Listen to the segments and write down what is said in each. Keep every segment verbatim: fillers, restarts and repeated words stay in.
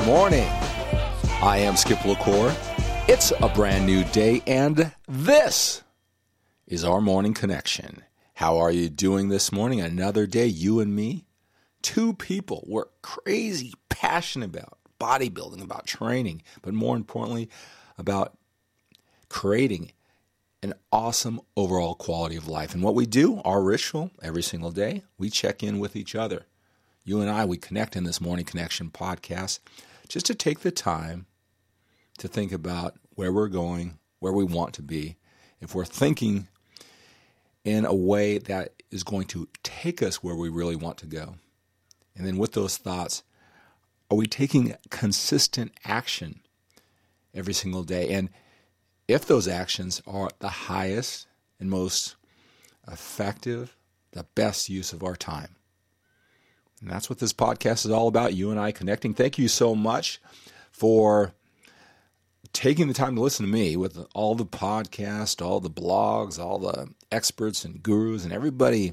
morning. I am Skip LaCour. It's a brand new day, and this is our morning connection. How are you doing this morning? Another day, you and me, two people we're crazy passionate about bodybuilding, about training, but more importantly, about creating an awesome overall quality of life. And what we do, our ritual, every single day, we check in with each other. You and I, we connect in this Morning Connection podcast just to take the time to think about where we're going, where we want to be. If we're thinking in a way that is going to take us where we really want to go. And then with those thoughts, are we taking consistent action every single day? And if those actions are the highest and most effective, the best use of our time. And that's what this podcast is all about, you and I connecting. Thank you so much for taking the time to listen to me with all the podcasts, all the blogs, all the experts and gurus and everybody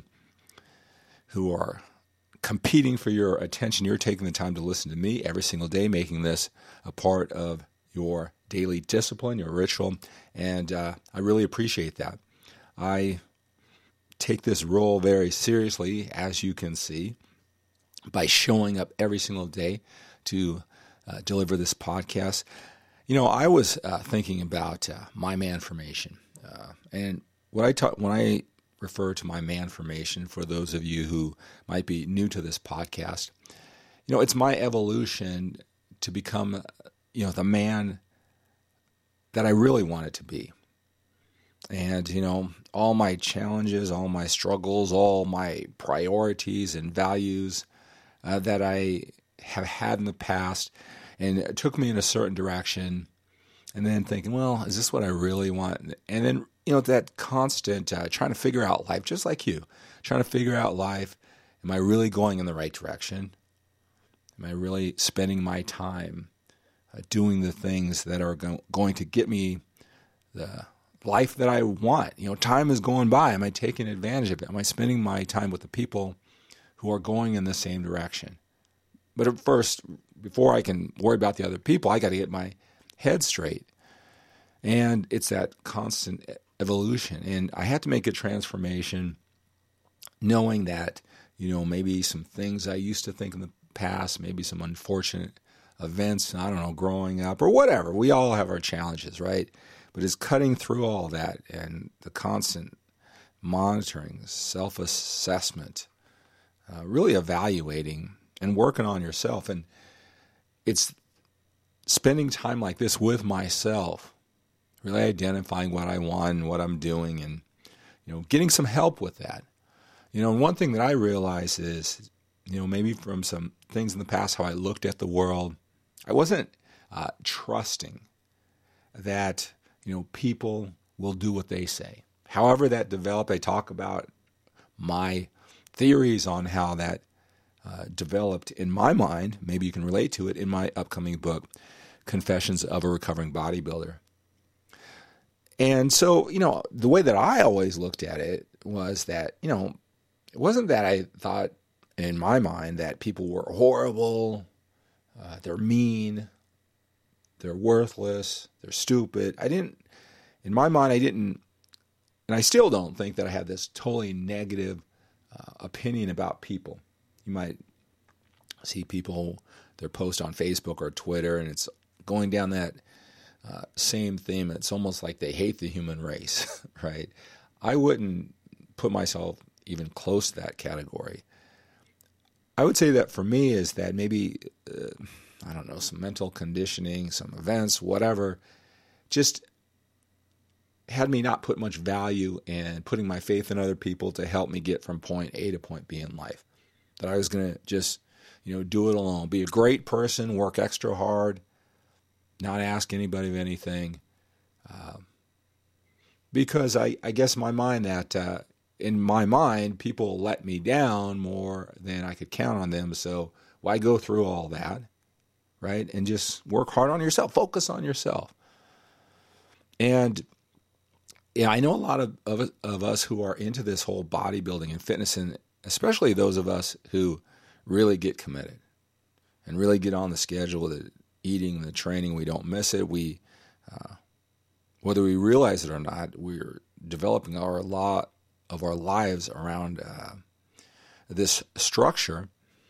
who are competing for your attention. You're taking the time to listen to me every single day, making this a part of your daily discipline, your ritual, and uh, I really appreciate that. I take this role very seriously, as you can see, by showing up every single day to uh, deliver this podcast. You know, I was uh, thinking about uh, my man formation, uh, and what I talk when I refer to my man formation, for those of you who might be new to this podcast, you know, it's my evolution to become, you know, the man that I really wanted to be. And, you know, all my challenges, all my struggles, all my priorities and values uh, that I have had in the past, and it took me in a certain direction, and then thinking, well, is this what I really want? And then, you know, that constant uh, trying to figure out life, just like you, trying to figure out life. Am I really going in the right direction? Am I really spending my time uh, doing the things that are go- going to get me the life that I want? You know, time is going by. Am I taking advantage of it? Am I spending my time with the people who are going in the same direction? But at first, before I can worry about the other people, I got to get my head straight. And it's that constant evolution. And I had to make a transformation knowing that, you know, maybe some things I used to think in the past, maybe some unfortunate events, I don't know, growing up or whatever. We all have our challenges, right? But it's cutting through all that and the constant monitoring, self-assessment, uh, really evaluating and working on yourself. And it's spending time like this with myself, really identifying what I want and what I'm doing, and, you know, getting some help with that. You know, and one thing that I realize is, you know, maybe from some things in the past, how I looked at the world, I wasn't uh, trusting that, you know, people will do what they say. However that developed, I talk about my theories on how that uh, developed in my mind. Maybe you can relate to it in my upcoming book, Confessions of a Recovering Bodybuilder. And so, you know, the way that I always looked at it was that, you know, it wasn't that I thought in my mind that people were horrible, uh, they're mean, they're worthless, they're stupid. I didn't, in my mind, I didn't, and I still don't think that I had this totally negative uh, opinion about people. You might see people, their post on Facebook or Twitter, and it's going down that uh, same theme. It's almost like they hate the human race, right? I wouldn't put myself even close to that category. I would say that for me is that maybe, uh, I don't know, some mental conditioning, some events, whatever, just had me not put much value in putting my faith in other people to help me get from point A to point B in life. That I was going to just, you know, do it alone, be a great person, work extra hard, not ask anybody of anything. Uh, because I, I guess in my mind that, uh, in my mind, people let me down more than I could count on them. So why go through all that, right? And just work hard on yourself, focus on yourself. And yeah, I know a lot of, of, of us who are into this whole bodybuilding and fitness, and especially those of us who really get committed and really get on the schedule with it eating the training, we don't miss it. We, uh, whether we realize it or not, we're developing our lot of our lives around uh, this structure,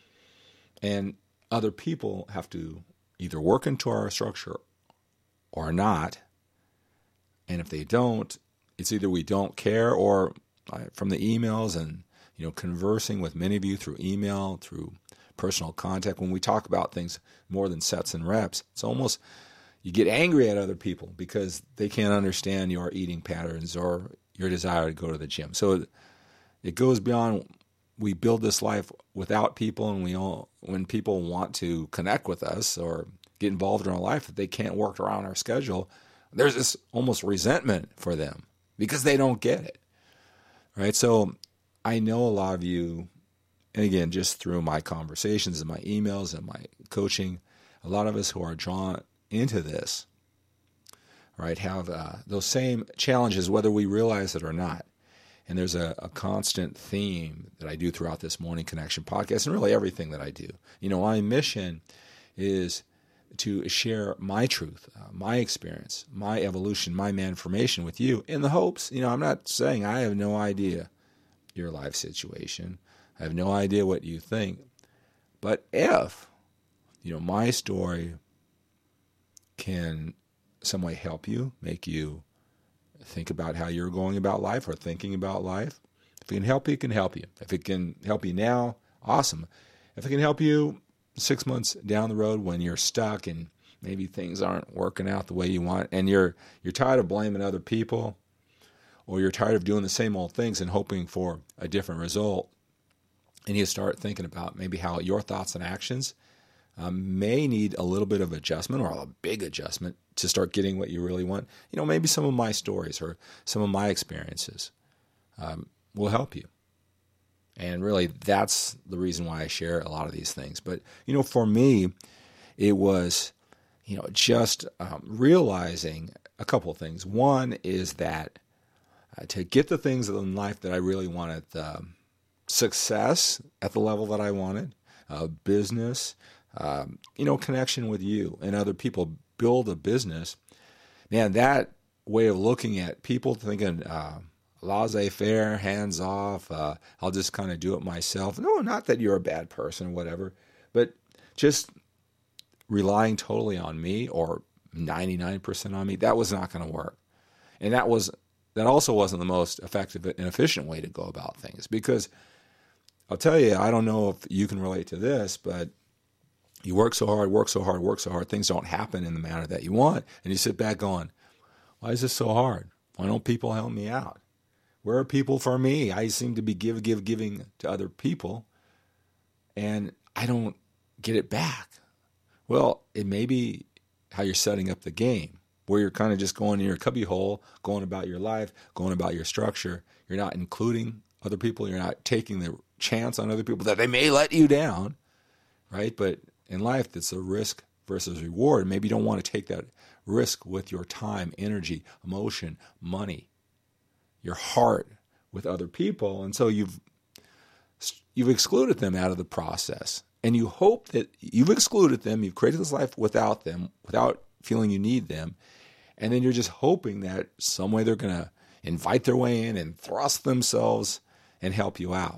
and other people have to either work into our structure or not. And if they don't, it's either we don't care, or uh, from the emails and, you know, conversing with many of you through email, through personal contact, when we talk about things more than sets and reps, it's almost, you get angry at other people because they can't understand your eating patterns or your desire to go to the gym. So it, it goes beyond, we build this life without people, and we all, when people want to connect with us or get involved in our life that they can't work around our schedule, there's this almost resentment for them because they don't get it, right? So I know a lot of you, and again, just through my conversations and my emails and my coaching, a lot of us who are drawn into this, right, have uh, those same challenges, whether we realize it or not. And there's a, a constant theme that I do throughout this Morning Connection podcast, and really everything that I do. You know, my mission is to share my truth, uh, my experience, my evolution, my manformation with you, in the hopes, you know, I'm not saying I have no idea your life situation. I have no idea what you think. But if, you know, my story can some way help you, make you think about how you're going about life or thinking about life, if it can help you, it can help you. If it can help you now, awesome. If it can help you six months down the road when you're stuck and maybe things aren't working out the way you want, and you're you're tired of blaming other people, or you're tired of doing the same old things and hoping for a different result, and you start thinking about maybe how your thoughts and actions um, may need a little bit of adjustment, or a big adjustment, to start getting what you really want. You know, maybe some of my stories or some of my experiences um, will help you. And really, that's the reason why I share a lot of these things. But, you know, for me, it was, you know, just um, realizing a couple of things. One is that uh, to get the things in life that I really wanted, um, success at the level that I wanted, uh, business, um, you know, connection with you and other people, build a business, man, that way of looking at people, thinking uh, laissez-faire, hands off, uh, I'll just kind of do it myself. No, not that you're a bad person or whatever, but just relying totally on me, or ninety-nine percent on me, that was not going to work. And that was that also wasn't the most effective and efficient way to go about things, because I'll tell you, I don't know if you can relate to this, but you work so hard, work so hard, work so hard, things don't happen in the manner that you want, and you sit back going, why is this so hard? Why don't people help me out? Where are people for me? I seem to be give, give, giving to other people, and I don't get it back. Well, it may be how you're setting up the game, where you're kind of just going in your cubbyhole, going about your life, going about your structure. You're not including other people. You're not taking the chance on other people that they may let you down, right? But in life, it's a risk versus reward. Maybe you don't want to take that risk with your time, energy, emotion, money, your heart with other people. And so you've you've excluded them out of the process. And you hope that you've excluded them, you've created this life without them, without feeling you need them. And then you're just hoping that some way they're going to invite their way in and thrust themselves and help you out.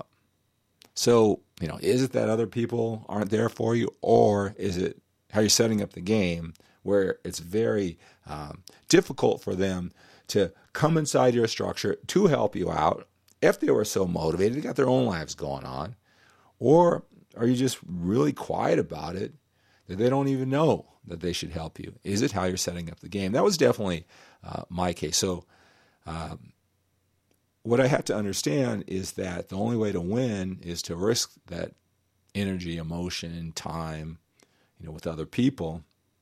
So, you know, is it that other people aren't there for you, or is it how you're setting up the game where it's very um, difficult for them to come inside your structure to help you out if they were so motivated, they got their own lives going on? Or are you just really quiet about it that they don't even know that they should help you? Is it how you're setting up the game? That was definitely uh, my case. So um, what I had to understand is that the only way to win is to risk that energy, emotion, time, you know, with other people,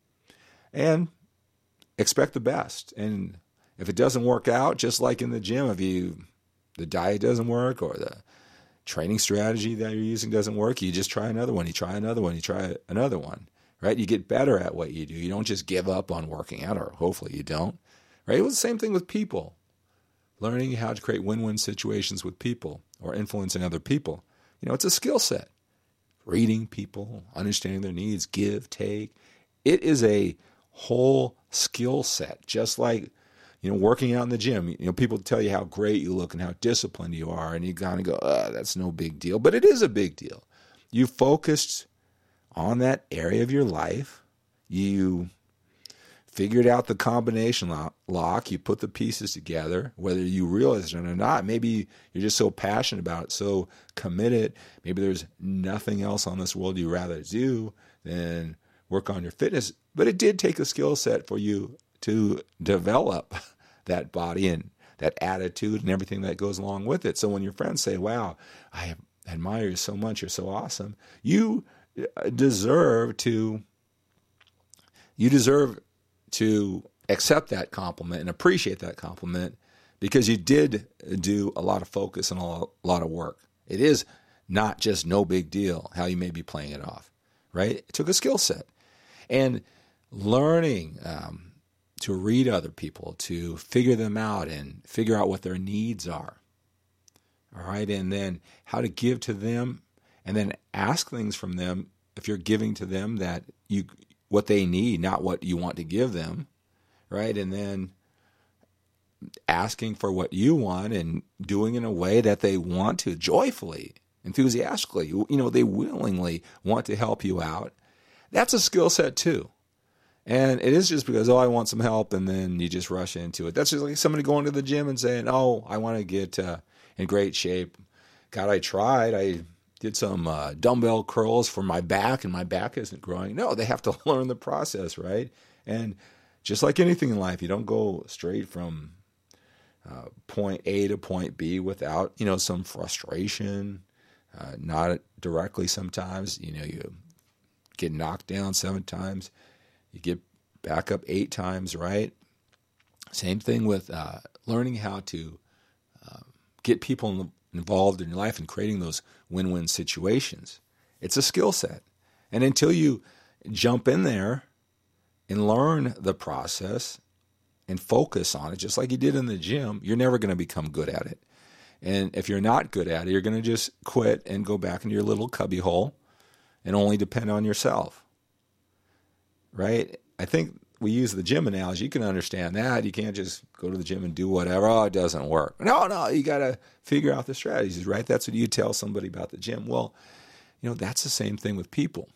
and expect the best. And if it doesn't work out, just like in the gym, if you the diet doesn't work, or the training strategy that you're using doesn't work, you just try another one, you try another one, you try another one, right? You get better at what you do. You don't just give up on working out, or hopefully you don't, right? It was the same thing with people. Learning how to create win-win situations with people, or influencing other people. You know, it's a skill set. Reading people, understanding their needs, give, take, It is a whole skill set, just like, you know, working out in the gym. You know, people tell you how great you look and how disciplined you are, and you kind of go, oh, that's no big deal. But it is a big deal. You focused on that area of your life. You figured out the combination lock. You put the pieces together, whether you realize it or not. Maybe you're just so passionate about it, so committed. Maybe there's nothing else on this world you'd rather do than work on your fitness. But it did take a skill set for you to develop that body and that attitude and everything that goes along with it. So when your friends say, wow, I admire you so much, you're so awesome, you deserve to, you deserve to accept that compliment and appreciate that compliment, because you did do a lot of focus and a lot of work. It is not just no big deal how you may be playing it off, right? It took a skill set. And learning um, to read other people, to figure them out and figure out what their needs are, all right? And then how to give to them, and then ask things from them if you're giving to them that you what they need, not what you want to give them, right? And then asking for what you want and doing in a way that they want to, joyfully, enthusiastically. You know, they willingly want to help you out. That's a skill set too. And it is just because, oh, I want some help, and then you just rush into it. That's just like somebody going to the gym and saying, oh, I want to get uh, in great shape. God, I tried. I did some uh, dumbbell curls for my back, and my back isn't growing. No, they have to learn the process, right? And just like anything in life, you don't go straight from uh, point A to point B without, you know, some frustration, uh, not directly sometimes. You know, you get knocked down seven times, you get back up eight times, right? Same thing with uh, learning how to uh, get people in the involved in your life and creating those win-win situations. It's a skill set. And until you jump in there and learn the process and focus on it, just like you did in the gym, you're never going to become good at it. And if you're not good at it, you're going to just quit and go back into your little cubby hole and only depend on yourself, right? I think we use the gym analogy. You can understand that. You can't just go to the gym and do whatever. Oh, it doesn't work. No, no, you got to figure out the strategies, right? That's what you tell somebody about the gym. Well, you know, that's the same thing with people.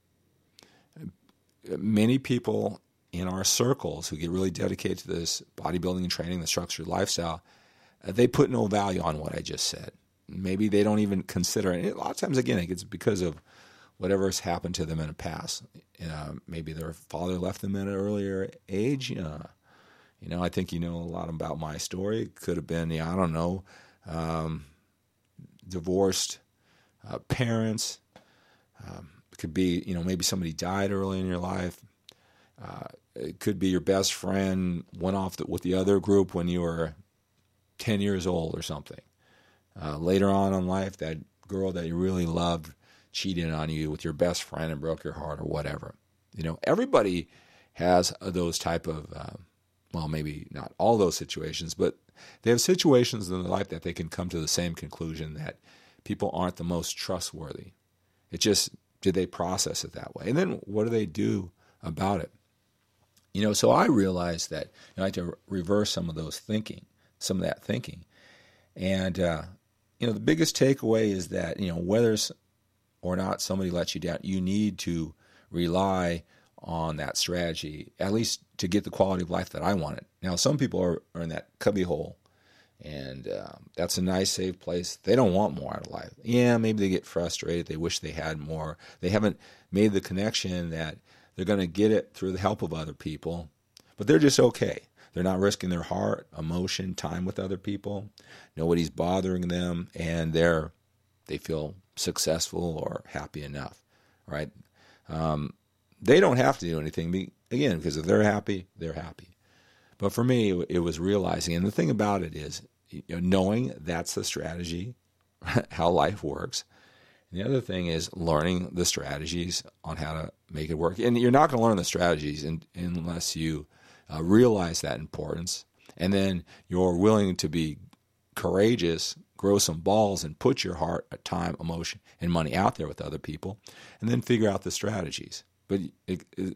Many people in our circles who get really dedicated to this bodybuilding and training, the structured lifestyle, they put no value on what I just said. Maybe they don't even consider it. A lot of times, again, it's because of whatever has happened to them in the past. Uh, maybe their father left them at an earlier age. Uh, you know, I think you know a lot about my story. It could have been, yeah, I don't know, um, divorced uh, parents. Um, it could be, you know, maybe somebody died early in your life. Uh, it could be your best friend went off the, with the other group when you were ten years old or something. Uh, later on in life, that girl that you really loved cheated on you with your best friend and broke your heart or whatever. You know, everybody has those type of, uh, well, maybe not all those situations, but they have situations in their life that they can come to the same conclusion that people aren't the most trustworthy. It just, did they process it that way? And then what do they do about it? You know, so I realized that, you know, I had to reverse some of those thinking, some of that thinking. And, uh, you know, the biggest takeaway is that, you know, whether or not somebody lets you down, you need to rely on that strategy, at least to get the quality of life that I wanted. Now, some people are, are in that cubby hole, and um, that's a nice, safe place. They don't want more out of life. Yeah, maybe they get frustrated. They wish they had more. They haven't made the connection that they're going to get it through the help of other people, but they're just okay. They're not risking their heart, emotion, time with other people. Nobody's bothering them, and they're they feel successful or happy enough, right? Um, they don't have to do anything, again, because if they're happy, they're happy. But for me, it was realizing, and the thing about it is, you know, knowing that's the strategy, how life works. And the other thing is learning the strategies on how to make it work. And you're not going to learn the strategies in, unless you uh, realize that importance, and then you're willing to be courageous, grow some balls, and put your heart, time, emotion, and money out there with other people, and then figure out the strategies. But it, it,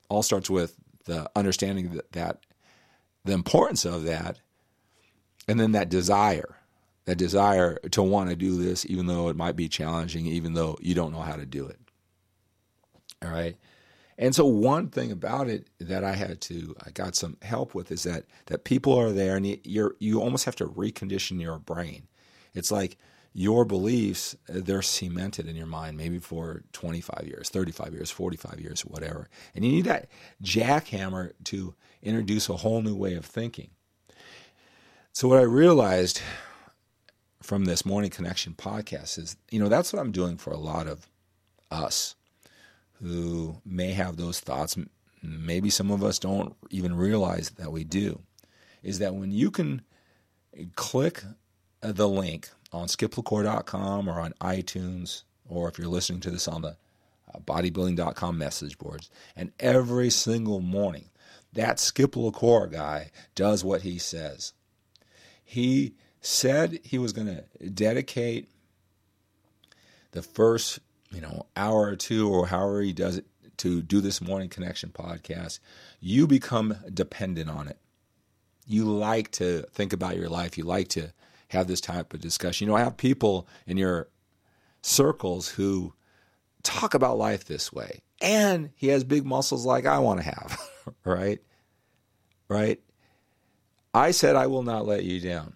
all starts with the understanding that, that the importance of that, and then that desire, that desire to want to do this, even though it might be challenging, even though you don't know how to do it. All right. And so one thing about it that I had to, I got some help with is that, that people are there and you, you're, you almost have to recondition your brain. It's like your beliefs, they're cemented in your mind, maybe for twenty-five years, thirty-five years, forty-five years, whatever. And you need that jackhammer to introduce a whole new way of thinking. So what I realized from this Morning Connection podcast is, you know, that's what I'm doing for a lot of us who may have those thoughts. Maybe some of us don't even realize that we do, is that when you can click the link on skip lacour dot com or on iTunes, or if you're listening to this on the bodybuilding dot com message boards, and every single morning that Skip LaCour guy does what he says. He said he was going to dedicate the first, you know, hour or two or however he does it to do this Morning Connection podcast. You become dependent on it. You like to think about your life. You like to have this type of discussion. You know, I have people in your circles who talk about life this way. And he has big muscles like I want to have, right? Right? I said I will not let you down.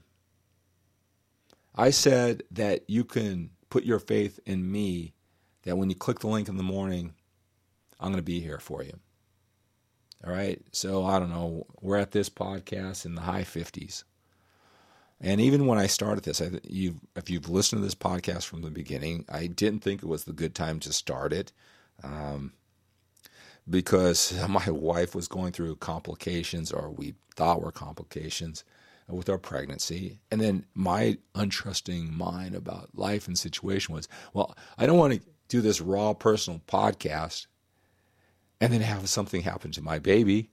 I said that you can put your faith in me, that when you click the link in the morning, I'm going to be here for you. All right? So, I don't know, we're at this podcast in the high fifties. And even when I started this, I, you've, if you've listened to this podcast from the beginning, I didn't think it was the good time to start it um, because my wife was going through complications, or we thought were complications, with our pregnancy. And then my untrusting mind about life and situation was, well, I don't want to do this raw personal podcast and then have something happen to my baby,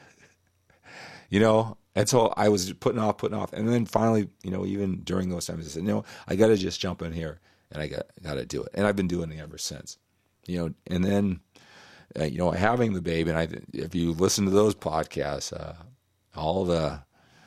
you know? And so I was putting off, putting off. And then finally, you know, even during those times, I said, no, I got to just jump in here and I got, got to do it. And I've been doing it ever since, you know. And then, uh, you know, having the baby, and I, if you listen to those podcasts, uh, all the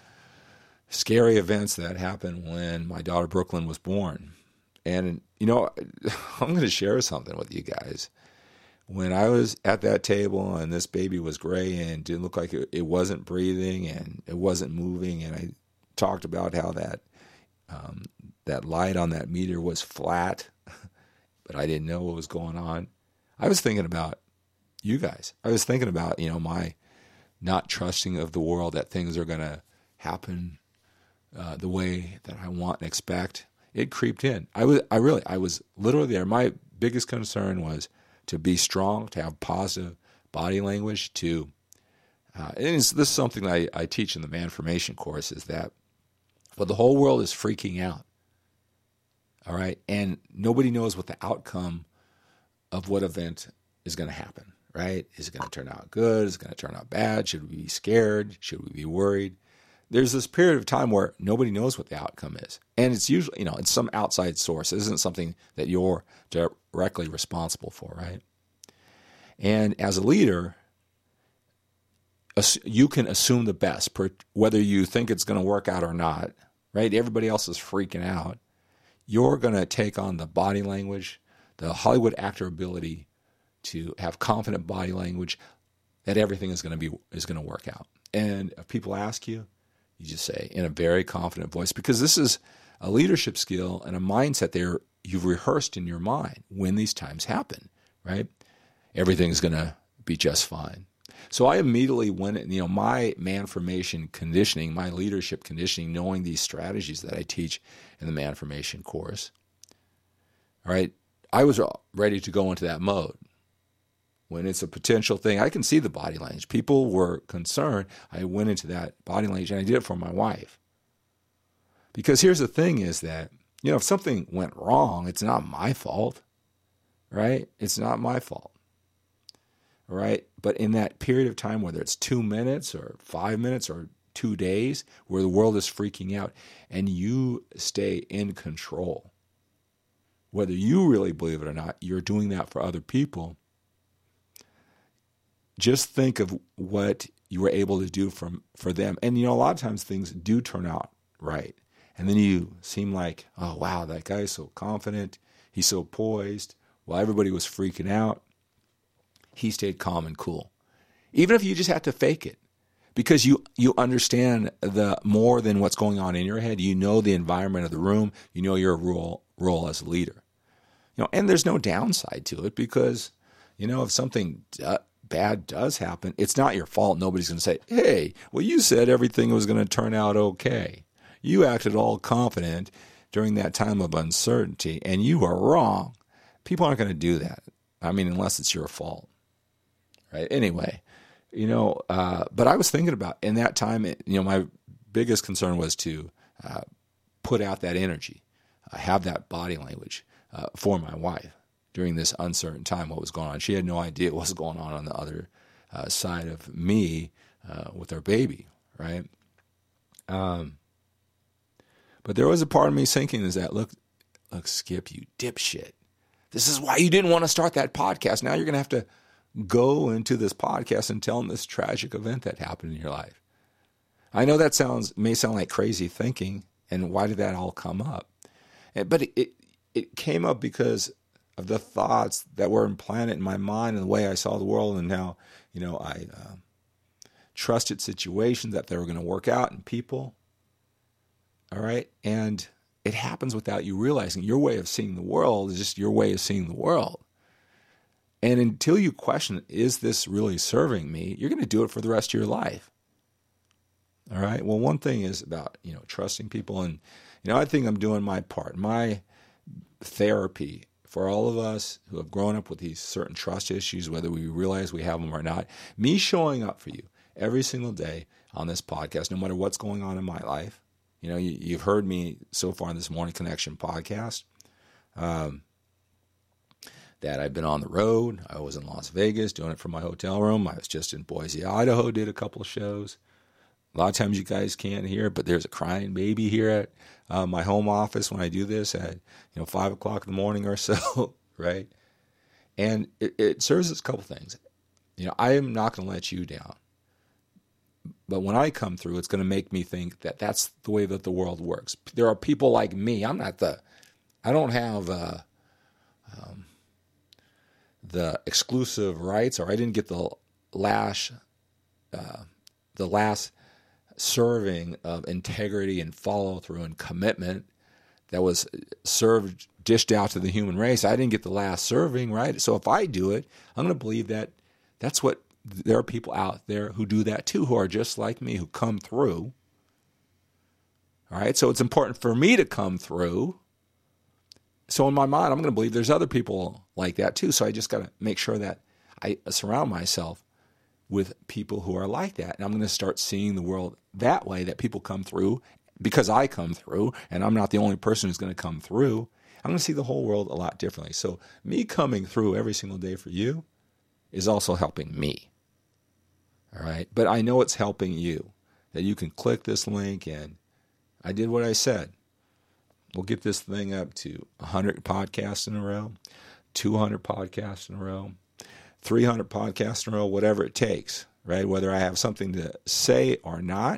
scary events that happened when my daughter Brooklyn was born. And, you know, I'm going to share something with you guys. When I was at that table and this baby was gray and didn't look like it, it wasn't breathing and it wasn't moving, and I talked about how that um, that light on that meter was flat, but I didn't know what was going on. I was thinking about you guys. I was thinking about, you know, my not trusting of the world, that things are going to happen uh, the way that I want and expect. It creeped in. I was, I really, I was literally there. My biggest concern was to be strong, to have positive body language, to, uh, and it's, this is something that I, I teach in the Manformation course, is that, well, the whole world is freaking out, all right? And nobody knows what the outcome of what event is going to happen, right? Is it going to turn out good? Is it going to turn out bad? Should we be scared? Should we be worried? There's this period of time where nobody knows what the outcome is. And it's usually, you know, it's some outside source. It isn't something that you're directly responsible for, right? And as a leader, you can assume the best, whether you think it's going to work out or not, right? Everybody else is freaking out. You're going to take on the body language, the Hollywood actor ability to have confident body language, that everything is going to be is going to work out. And if people ask you, you just say in a very confident voice, because this is a leadership skill and a mindset there you've rehearsed in your mind when these times happen, right? Everything's going to be just fine. So I immediately went, you know, my Manformation conditioning, my leadership conditioning, knowing these strategies that I teach in the Manformation course, all right, I was ready to go into that mode. When it's a potential thing, I can see the body language. People were concerned. I went into that body language, and I did it for my wife. Because here's the thing is that, you know, if something went wrong, it's not my fault, right? It's not my fault, right? But in that period of time, whether it's two minutes or five minutes or two days, where the world is freaking out, and you stay in control, whether you really believe it or not, you're doing that for other people. just think of what you were able to do from for them. And, you know, a lot of times things do turn out right. And then you seem like, oh, wow, that guy's so confident. He's so poised. While everybody was freaking out, he stayed calm and cool. Even if you just have to fake it. Because you, you understand the more than what's going on in your head. You know the environment of the room. You know your role role as a leader. You know, and there's no downside to it because, you know, if something do, bad does happen, it's not your fault. Nobody's going to say, hey, well, you said everything was going to turn out okay. You acted all confident during that time of uncertainty, and you were wrong. People aren't going to do that. I mean, unless it's your fault. Right? Anyway. You know, uh, but I was thinking about in that time, it, you know, my biggest concern was to uh, put out that energy, uh, have that body language uh, for my wife during this uncertain time, what was going on. She had no idea what was going on on the other uh, side of me uh, with our baby, right? Um, but there was a part of me thinking is that, look, look, Skip, you dipshit. This is why you didn't want to start that podcast. Now you're going to have to go into this podcast and tell them this tragic event that happened in your life. I know that sounds may sound like crazy thinking, and why did that all come up? But it, it, it came up because of the thoughts that were implanted in my mind and the way I saw the world and how, you know, I uh, trusted situations that they were going to work out and people. All right? And it happens without you realizing. Your way of seeing the world is just your way of seeing the world. And until you question, is this really serving me, you're going to do it for the rest of your life. All right? Well, one thing is about, you know, trusting people. And, you know, I think I'm doing my part. My therapy for all of us who have grown up with these certain trust issues, whether we realize we have them or not, me showing up for you every single day on this podcast, no matter what's going on in my life. You know, you, you've heard me so far in this Morning Connection podcast. Um, that I've been on the road. I was in Las Vegas doing it from my hotel room. I was just in Boise, Idaho, did a couple of shows. A lot of times you guys can't hear, but there's a crying baby here at uh, my home office when I do this at, you know, five o'clock in the morning or so, right? And it, it serves as a couple things. You know, I am not going to let you down. But when I come through, it's going to make me think that that's the way that the world works. There are people like me. I'm not the, I don't have, uh, um, the exclusive rights, or I didn't get the last, uh, the last serving of integrity and follow through and commitment that was served, dished out to the human race. I didn't get the last serving, right? So if I do it, I'm going to believe that that's what there are people out there who do that too, who are just like me, who come through. All right, so it's important for me to come through. So in my mind, I'm going to believe there's other people like that too. So I just got to make sure that I surround myself with people who are like that. And I'm going to start seeing the world that way, that people come through because I come through, and I'm not the only person who's going to come through. I'm going to see the whole world a lot differently. So me coming through every single day for you is also helping me. All right. But I know it's helping you, that you can click this link, and I did what I said. We'll get this thing up to one hundred podcasts in a row, two hundred podcasts in a row, three hundred podcasts in a row, whatever it takes, right? Whether I have something to say or not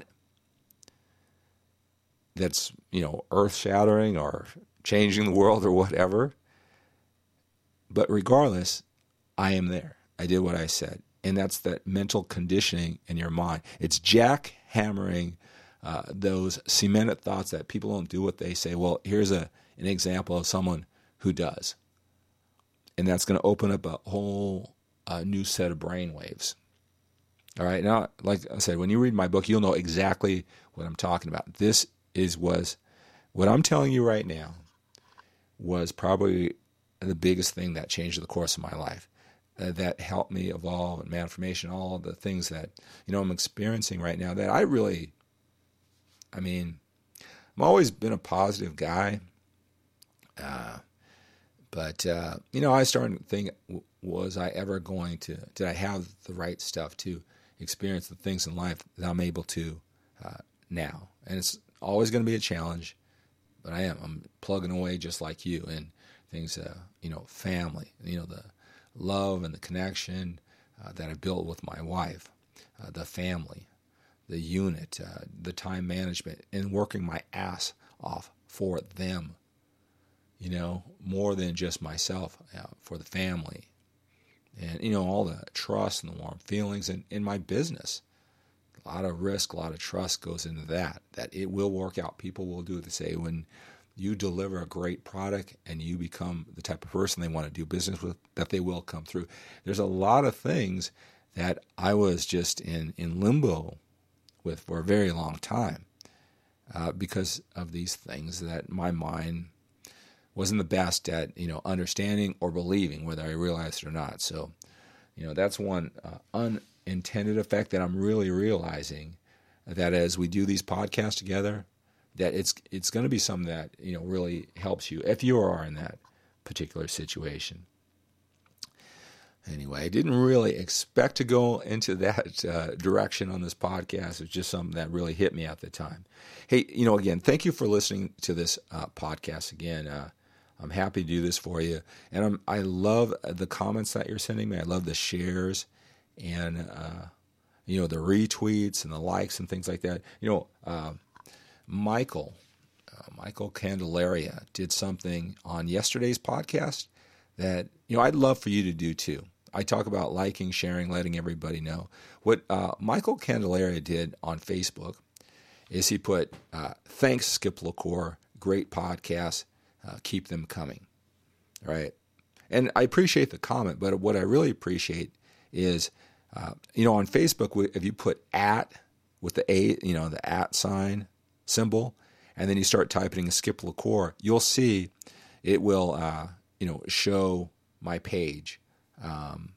that's, you know, earth-shattering or changing the world or whatever. But regardless, I am there. I did what I said. And that's that mental conditioning in your mind. It's jackhammering Uh, those cemented thoughts that people don't do what they say. Well, here's a an example of someone who does. And that's going to open up a whole uh, new set of brain waves. All right. Now, like I said, when you read my book, you'll know exactly what I'm talking about. This is was what I'm telling you right now was probably the biggest thing that changed the course of my life. Uh, that helped me evolve and transformation, all the things that, you know, I'm experiencing right now that I really, I mean, I've always been a positive guy. Uh, but, uh, you know, I started to think, was I ever going to, did I have the right stuff to experience the things in life that I'm able to uh, now? And it's always going to be a challenge, but I am. I'm plugging away just like you, and things, uh, you know, family, you know, the love and the connection, uh, that I built with my wife, uh, the family, the unit, uh, the time management, and working my ass off for them, you know, more than just myself, uh, for the family. And, you know, all the trust and the warm feelings in, in my business. A lot of risk, a lot of trust goes into that, that it will work out. People will do what they say. When you deliver a great product and you become the type of person they want to do business with, that they will come through. There's a lot of things that I was just in, in limbo with for a very long time uh, because of these things that my mind wasn't the best at, you know, understanding or believing, whether I realized it or not. So, you know, that's one uh, unintended effect that I'm really realizing, that as we do these podcasts together, that it's it's going to be something that, you know, really helps you if you are in that particular situation. Anyway, I didn't really expect to go into that uh, direction on this podcast. It's just something that really hit me at the time. Hey, you know, again, thank you for listening to this uh, podcast again. Uh, I'm happy to do this for you. And I'm, I love the comments that you're sending me. I love the shares and, uh, you know, the retweets and the likes and things like that. You know, uh, Michael, uh, Michael Candelaria did something on yesterday's podcast that, you know, I'd love for you to do too. I talk about liking, sharing, letting everybody know. What uh, Michael Candelaria did on Facebook is he put, uh, thanks, Skip LaCour, great podcast, uh, keep them coming, right? And I appreciate the comment, but what I really appreciate is, uh, you know, on Facebook, if you put at with the A, you know, the at sign symbol, and then you start typing Skip LaCour, you'll see it will, uh, you know, show my page. Um,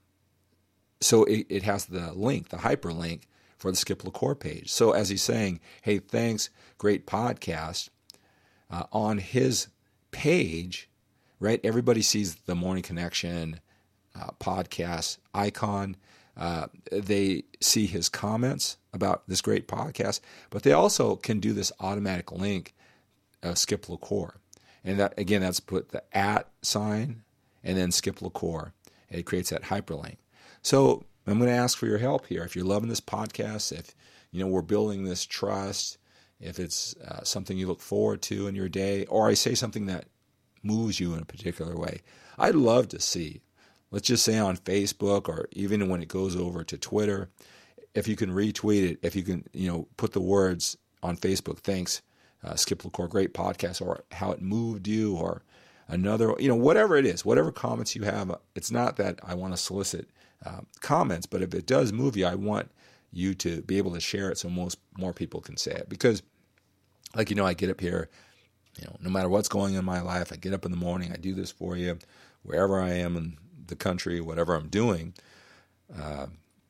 so it, it has the link, the hyperlink for the Skip LaCour page. So as he's saying, hey, thanks, great podcast, uh, on his page, right, everybody sees the Morning Connection uh, podcast icon. Uh, they see his comments about this great podcast, but they also can do this automatic link of Skip LaCour. And that, again, that's put the at sign and then Skip LaCour. It creates that hyperlink. So I'm going to ask for your help here. If you're loving this podcast, if, you know, we're building this trust, if it's uh, something you look forward to in your day, or I say something that moves you in a particular way, I'd love to see, let's just say on Facebook, or even when it goes over to Twitter, if you can retweet it, if you can, you know, put the words on Facebook, thanks, uh, Skip LaCour, great podcast, or how it moved you, or another, you know, whatever it is, whatever comments you have. It's not that I want to solicit uh, comments, but if it does move you, I want you to be able to share it so most more people can say it. Because, like, you know, I get up here, you know, no matter what's going on in my life, I get up in the morning, I do this for you, wherever I am in the country, whatever I'm doing, uh,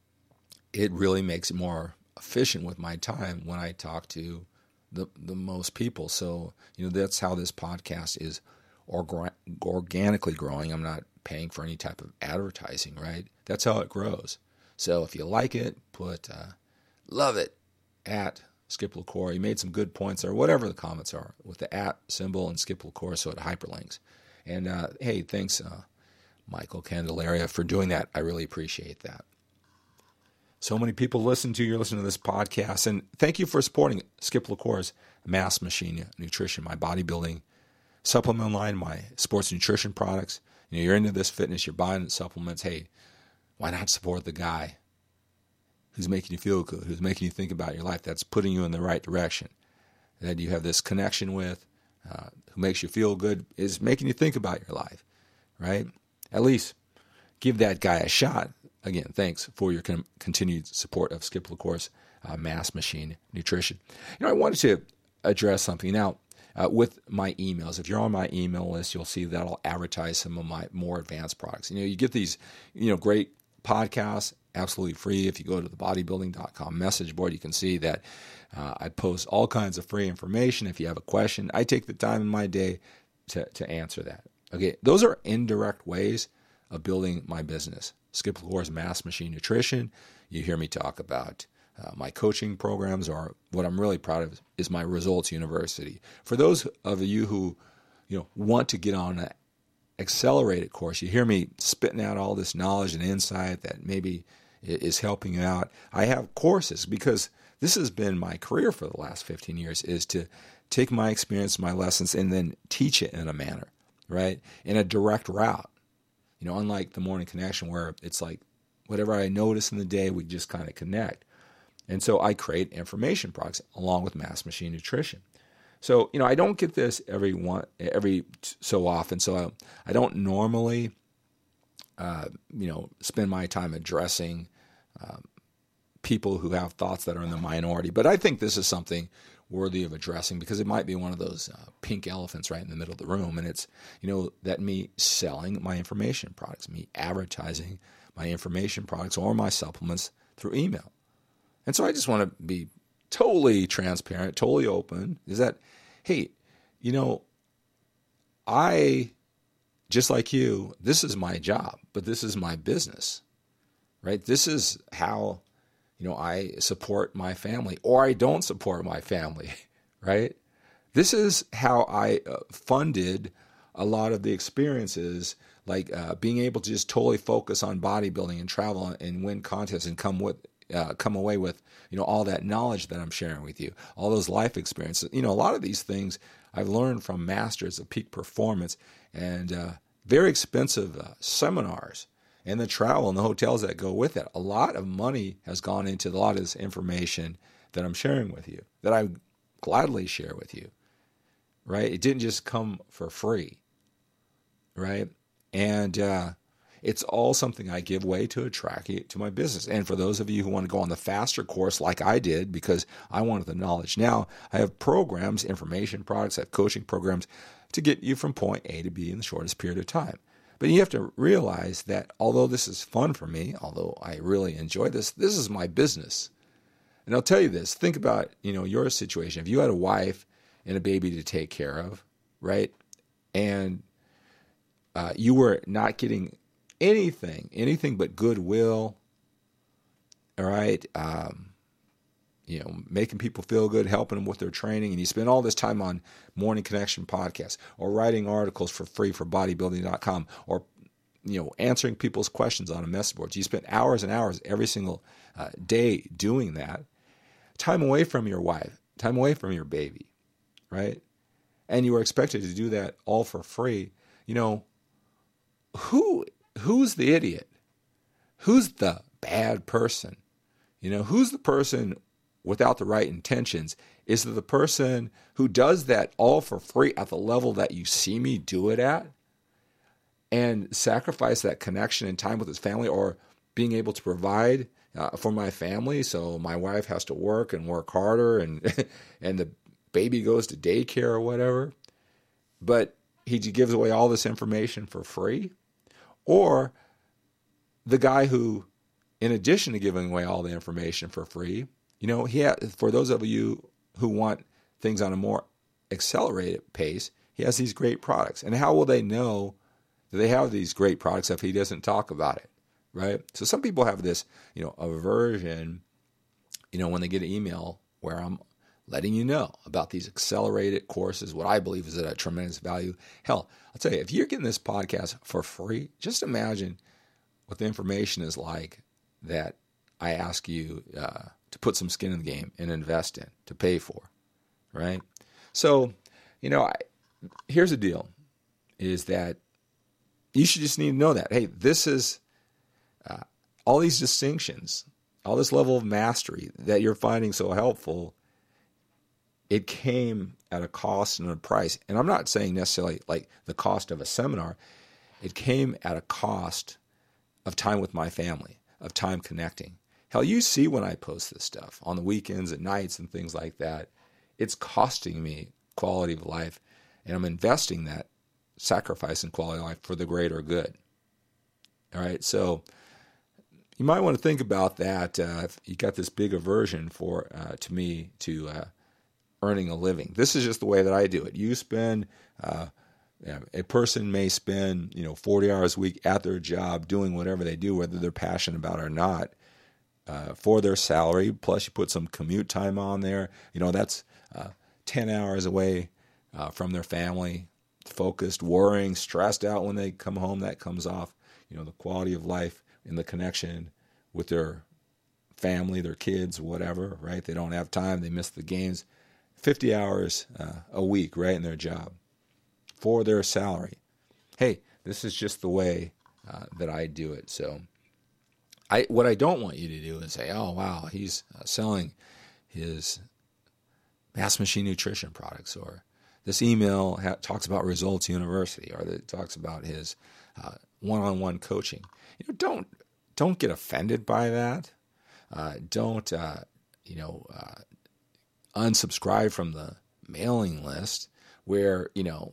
it really makes it more efficient with my time when I talk to the the most people. So, you know, that's how this podcast is Or organically growing. I'm not paying for any type of advertising, right? That's how it grows. So if you like it, put uh, love it at Skip LaCour. You made some good points there, whatever the comments are, with the at symbol and Skip LaCour, so it hyperlinks. And uh, hey, thanks, uh, Michael Candelaria, for doing that. I really appreciate that. So many people listen to, you're listening to this podcast, and thank you for supporting Skip LaCour's Mass Machine Nutrition, my bodybuilding supplement line, my sports nutrition products. You know, you're into this fitness, you're buying supplements. Hey, why not support the guy who's making you feel good, who's making you think about your life, that's putting you in the right direction, that you have this connection with, uh, who makes you feel good, is making you think about your life, right? At least give that guy a shot. Again, thanks for your con- continued support of Skip LaCour's uh, Mass Machine Nutrition. You know, I wanted to address something now. Uh, with my emails. If you're on my email list, you'll see that I'll advertise some of my more advanced products. You know, you get these, you know, great podcasts absolutely free. If you go to the bodybuilding dot com message board, you can see that uh, I post all kinds of free information. If you have a question, I take the time in my day to, to answer that. Okay, those are indirect ways of building my business. Skip LaCour's Mass Machine Nutrition. You hear me talk about Uh, my coaching programs, or what I'm really proud of is my Results University. For those of you who, you know, want to get on a, accelerated course, you hear me spitting out all this knowledge and insight that maybe is helping you out. I have courses because this has been my career for the last fifteen years, is to take my experience, my lessons, and then teach it in a manner, right? In a direct route. You know, unlike the Morning Connection where it's like whatever I notice in the day, we just kind of connect. And so I create information products along with Mass Machine Nutrition. So, you know, I don't get this every one, every so often. So I, I don't normally, uh, you know, spend my time addressing um, people who have thoughts that are in the minority. But I think this is something worthy of addressing because it might be one of those uh, pink elephants right in the middle of the room. And it's, you know, that me selling my information products, me advertising my information products or my supplements through email. And so I just want to be totally transparent, totally open, is that, hey, you know, I, just like you, this is my job, but this is my business, right? This is how, you know, I support my family or I don't support my family, right? This is how I uh, funded a lot of the experiences, like uh, being able to just totally focus on bodybuilding and travel and win contests and come with, Uh, come away with, you know, all that knowledge that I'm sharing with you, all those life experiences. You know, a lot of these things I've learned from masters of peak performance and uh, very expensive uh, seminars and the travel and the hotels that go with it. A lot of money has gone into a lot of this information that I'm sharing with you, that I gladly share with you, right? It didn't just come for free, right? And, uh, it's all something I give away to attract you to my business. And for those of you who want to go on the faster course like I did because I wanted the knowledge now, I have programs, information products, I have coaching programs to get you from point A to B in the shortest period of time. But you have to realize that although this is fun for me, although I really enjoy this, this is my business. And I'll tell you this, think about, you know, your situation. If you had a wife and a baby to take care of, right? And uh, you were not getting anything, anything but goodwill, all right, um, you know, making people feel good, helping them with their training, and you spend all this time on Morning Connection podcasts or writing articles for free for bodybuilding dot com or, you know, answering people's questions on a message board. You spend hours and hours every single uh, day doing that. Time away from your wife, time away from your baby, right? And you were expected to do that all for free. You know, who... Who's the idiot? Who's the bad person? You know, who's the person without the right intentions? Is it the person who does that all for free at the level that you see me do it at and sacrifice that connection and time with his family or being able to provide uh, for my family so my wife has to work and work harder and and the baby goes to daycare or whatever, but he gives away all this information for free? Or the guy who, in addition to giving away all the information for free, you know, he ha- for those of you who want things on a more accelerated pace, he has these great products. And how will they know that they have these great products if he doesn't talk about it, right? So some people have this, you know, aversion, you know, when they get an email where I'm letting you know about these accelerated courses, what I believe is at a tremendous value. Hell, I'll tell you, if you're getting this podcast for free, just imagine what the information is like that I ask you uh, to put some skin in the game and invest in, to pay for, right? So, you know, I, here's the deal, is that you should just need to know that, hey, this is uh, all these distinctions, all this level of mastery that you're finding so helpful. It came at a cost and a price. And I'm not saying necessarily like the cost of a seminar. It came at a cost of time with my family, of time connecting. Hell, you see when I post this stuff on the weekends and nights and things like that, it's costing me quality of life. And I'm investing that sacrifice in quality of life for the greater good. All right, so you might want to think about that. Uh, if you got this big aversion for, uh, to me, to uh, earning a living. This is just the way that I do it. You spend, uh, a person may spend, you know, forty hours a week at their job doing whatever they do, whether they're passionate about it or not, uh, for their salary. Plus you put some commute time on there. You know, that's uh, ten hours away uh, from their family. focused, worrying, stressed out when they come home. That comes off, you know, the quality of life and the connection with their family, their kids, whatever, right? They don't have time. They miss the games. fifty hours uh, a week, right, in their job for their salary. Hey, this is just the way uh, that I do it. So I, what I don't want you to do is say, oh, wow, he's uh, selling his Mass Machine Nutrition products, or this email ha- talks about Results University, or it talks about his uh, one-on-one coaching. You know, don't don't get offended by that. Uh, don't uh, you know uh, unsubscribe from the mailing list, where you know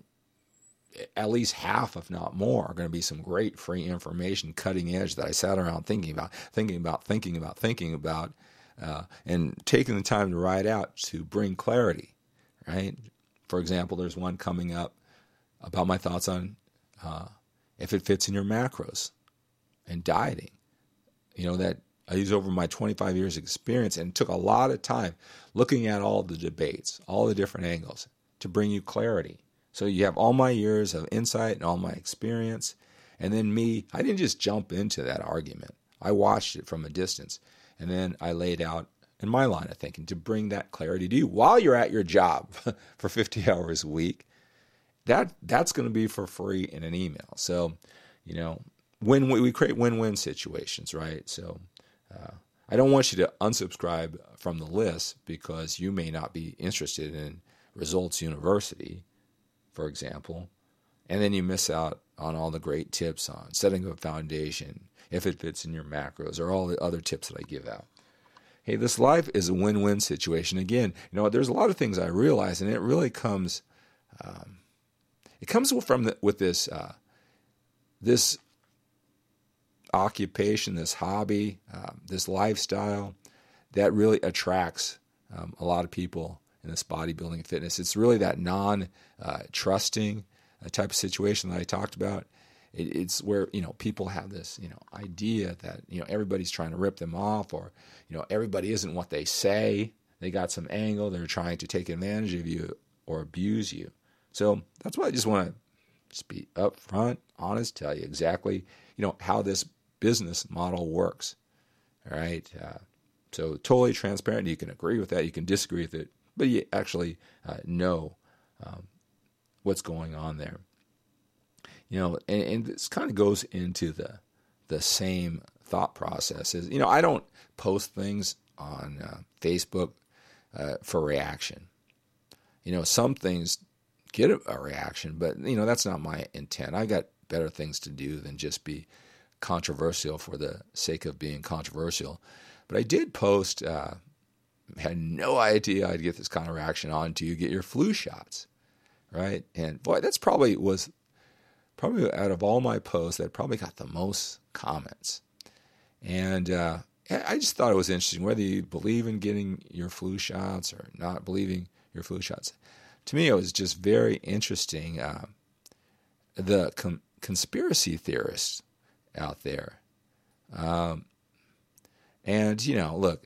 at least half, if not more, are going to be some great free information, cutting edge, that I sat around thinking about, thinking about, thinking about, thinking about, uh, and taking the time to write out to bring clarity, right? For example, there's one coming up about my thoughts on uh, if it fits in your macros and dieting. You know, that I use over my twenty-five years experience, and took a lot of time looking at all the debates, all the different angles, to bring you clarity. So you have all my years of insight and all my experience. And then me, I didn't just jump into that argument. I watched it from a distance. And then I laid out in my line of thinking to bring that clarity to you while you're at your job for fifty hours a week. That That's going to be for free in an email. So, you know, when we, we create win-win situations, right? So uh, I don't want you to unsubscribe from the list because you may not be interested in Results University, for example, and then you miss out on all the great tips on setting up a foundation, if it fits in your macros, or all the other tips that I give out. Hey, this life is a win-win situation. Again, you know, there's a lot of things I realize, and it really comes, um, it comes from the, with this, uh, this occupation, this hobby, um, this lifestyle that really attracts um, a lot of people in this bodybuilding and fitness. It's really that non-trusting uh, type of situation that I talked about. It, it's where, you know, people have this, you know, idea that, you know, everybody's trying to rip them off, or, you know, everybody isn't what they say. They got some angle. They're trying to take advantage of you or abuse you. So that's why I just want to just be upfront, honest, tell you exactly, you know, how this business model works. All right. Uh, so totally transparent. You can agree with that. You can disagree with it, but you actually uh, know um, what's going on there. You know, and, and this kind of goes into the the same thought processes. You know, I don't post things on uh, Facebook uh, for reaction. You know, some things get a, a reaction, but, you know, that's not my intent. I got better things to do than just be controversial for the sake of being controversial. But I did post... Uh, had no idea I'd get this kind of reaction on to you get your flu shots, right? And boy, that's probably was probably out of all my posts that probably got the most comments. And uh, I just thought it was interesting, whether you believe in getting your flu shots or not believing your flu shots. To me, it was just very interesting. Uh, the com- conspiracy theorists out there. Um, and, you know, look,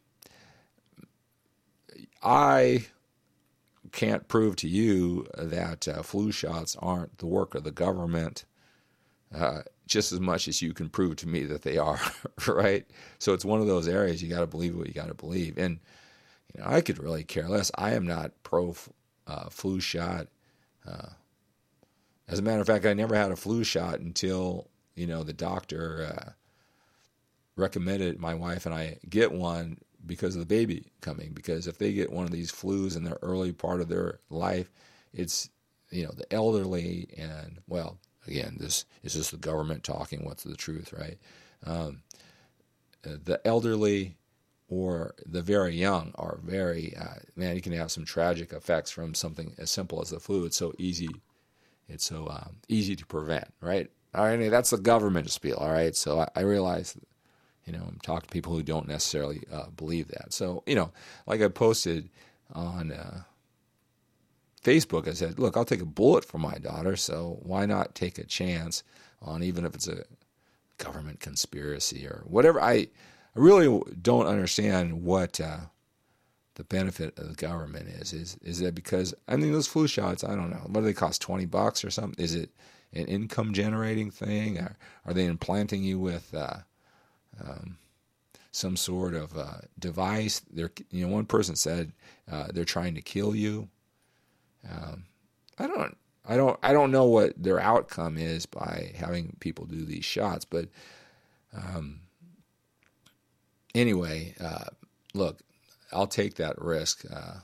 I can't prove to you that uh, flu shots aren't the work of the government uh, just as much as you can prove to me that they are, right? So it's one of those areas you got to believe what you got to believe. And you know, I could really care less. I am not pro uh, flu shot. Uh, as a matter of fact, I never had a flu shot until, you know, the doctor uh, recommended my wife and I get one because of the baby coming. Because if they get one of these flus in the early part of their life, it's, you know, the elderly and, well, again, this is just the government talking what's the truth, right? Um, the elderly or the very young are very, uh, man, you can have some tragic effects from something as simple as the flu. It's so easy. It's so um, easy to prevent, right? All right, that's the government spiel, all right? So I, I realize that, you know, I'm talking to people who don't necessarily uh, believe that. So, you know, like I posted on uh, Facebook, I said, look, I'll take a bullet for my daughter, so why not take a chance on, even if it's a government conspiracy or whatever. I, I really don't understand what uh, the benefit of the government is. Is is that because, I mean, those flu shots, I don't know, what do they cost, twenty bucks or something? Is it an income generating thing? Or are they implanting you with uh, um, some sort of uh, device? They're, you know, one person said uh, they're trying to kill you. Um, I don't, I don't, I don't know what their outcome is by having people do these shots, but um, anyway, uh, look, I'll take that risk, uh,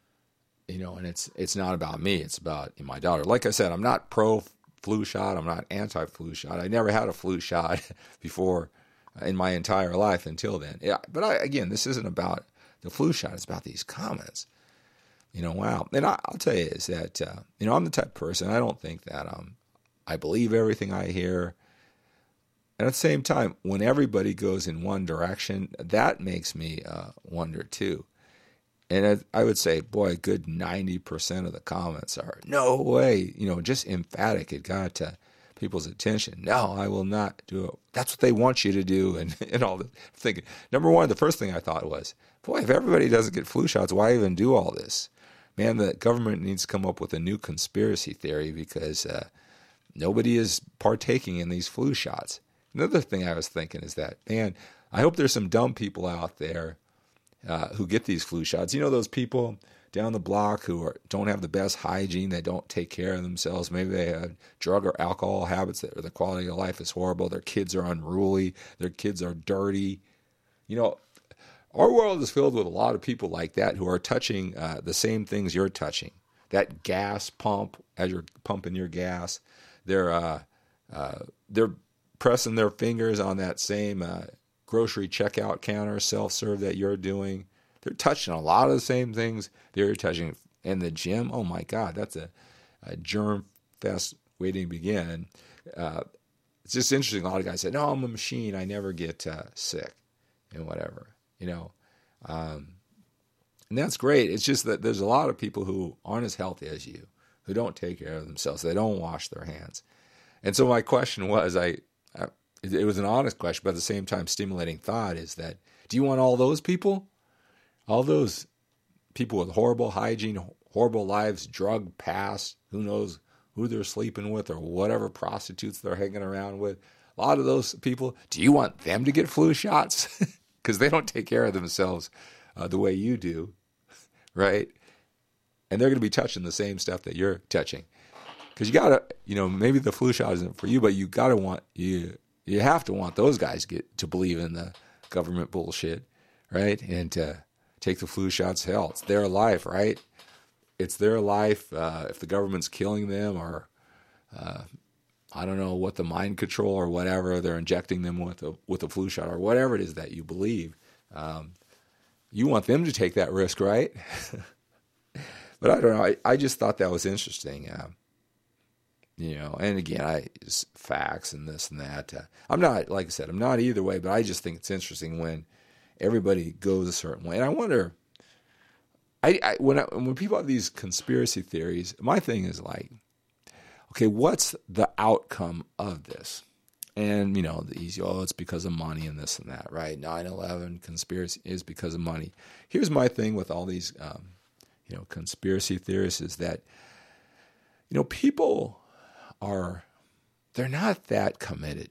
you know, and it's it's not about me. It's about my daughter. Like I said, I'm not pro flu shot. I'm not anti flu shot. I never had a flu shot before in my entire life until then. Yeah, but I, again, this isn't about the flu shot. It's about these comments. You know, wow. And I, I'll tell you is that, uh, you know, I'm the type of person, I don't think that um, I believe everything I hear. And at the same time, when everybody goes in one direction, that makes me uh, wonder too. And I would say, boy, a good ninety percent of the comments are, no way, you know, just emphatic. It got uh, people's attention. No, I will not do it. That's what they want you to do. And, and all the thinking. Number one, the first thing I thought was, boy, if everybody doesn't get flu shots, why even do all this? Man, the government needs to come up with a new conspiracy theory because uh, nobody is partaking in these flu shots. Another thing I was thinking is that, man, I hope there's some dumb people out there uh, who get these flu shots. You know those people down the block who are, don't have the best hygiene, they don't take care of themselves. Maybe they have drug or alcohol habits, that, or the quality of life is horrible. Their kids are unruly. Their kids are dirty. You know, our world is filled with a lot of people like that who are touching uh, the same things you're touching. That gas pump, as you're pumping your gas, they're uh, uh, they're pressing their fingers on that same uh, grocery checkout counter, self-serve that you're doing. They're touching a lot of the same things they're touching in the gym. Oh my God, that's a, a germ fest waiting to begin. Uh, it's just interesting. A lot of guys say, "No, I'm a machine. I never get uh, sick," and whatever, you know. Um, and that's great. It's just that there's a lot of people who aren't as healthy as you, who don't take care of themselves. They don't wash their hands. And so my question was, I, I it was an honest question, but at the same time stimulating thought, is that, do you want all those people? All those people with horrible hygiene, horrible lives, drug past, who knows who they're sleeping with or whatever prostitutes they're hanging around with. A lot of those people, do you want them to get flu shots? Because they don't take care of themselves uh, the way you do, right? And they're going to be touching the same stuff that you're touching. Because you got to, you know, maybe the flu shot isn't for you, but you got to want, you you have to want those guys to get to believe in the government bullshit, right? And to take the flu shots. Hell, it's their life, right? It's their life. Uh, if the government's killing them, or uh, I don't know what the mind control or whatever they're injecting them with a with a flu shot or whatever it is that you believe, um, you want them to take that risk, right? But I don't know. I, I just thought that was interesting. Uh, you know, and again, I facts and this and that. Uh, I'm not, like I said, I'm not either way, but I just think it's interesting when everybody goes a certain way. And I wonder, I, I when I, when people have these conspiracy theories, my thing is like, okay, what's the outcome of this? And, you know, the easy, oh, it's because of money and this and that, right? nine eleven conspiracy is because of money. Here's my thing with all these, um, you know, conspiracy theorists is that, you know, people are, they're not that committed.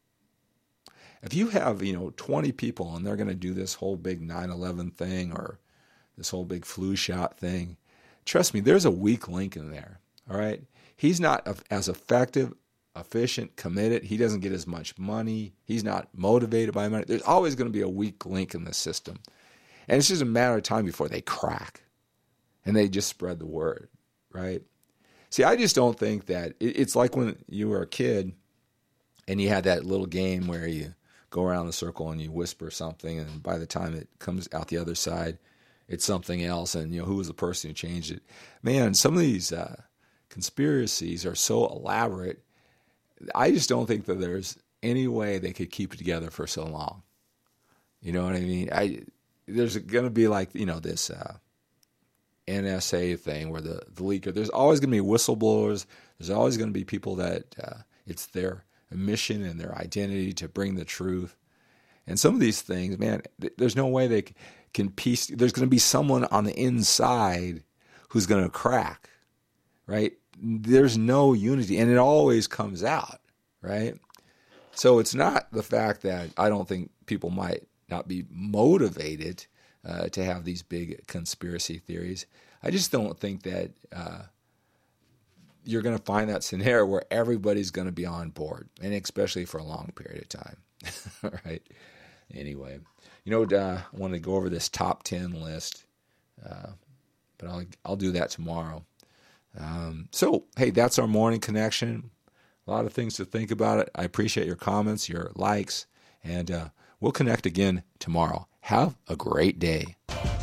If you have, you know, twenty people and they're going to do this whole big nine eleven thing or this whole big flu shot thing, trust me, there's a weak link in there, all right? He's not as effective, efficient, committed. He doesn't get as much money. He's not motivated by money. There's always going to be a weak link in the system. And it's just a matter of time before they crack and they just spread the word, right? See, I just don't think that it, it's like when you were a kid and you had that little game where you go around the circle and you whisper something, and by the time it comes out the other side, it's something else. And, you know, who was the person who changed it? Man, some of these uh, conspiracies are so elaborate. I just don't think that there's any way they could keep it together for so long. You know what I mean? I there's going to be like, you know, this uh, N S A thing where the, the leaker, there's always going to be whistleblowers. There's always going to be people that uh, it's their mission and their identity to bring the truth. And some of these things, man, th- there's no way they c- can piece, there's going to be someone on the inside who's going to crack, right? There's no unity, and it always comes out, right? So it's not the fact that I don't think people might not be motivated uh, to have these big conspiracy theories. I just don't think that uh, you're going to find that scenario where everybody's going to be on board, and especially for a long period of time, right? Anyway, you know, uh, I want to go over this top ten list, uh, but I'll I'll do that tomorrow. Um, so, hey, that's our morning connection. A lot of things to think about it. I appreciate your comments, your likes, and uh, we'll connect again tomorrow. Have a great day.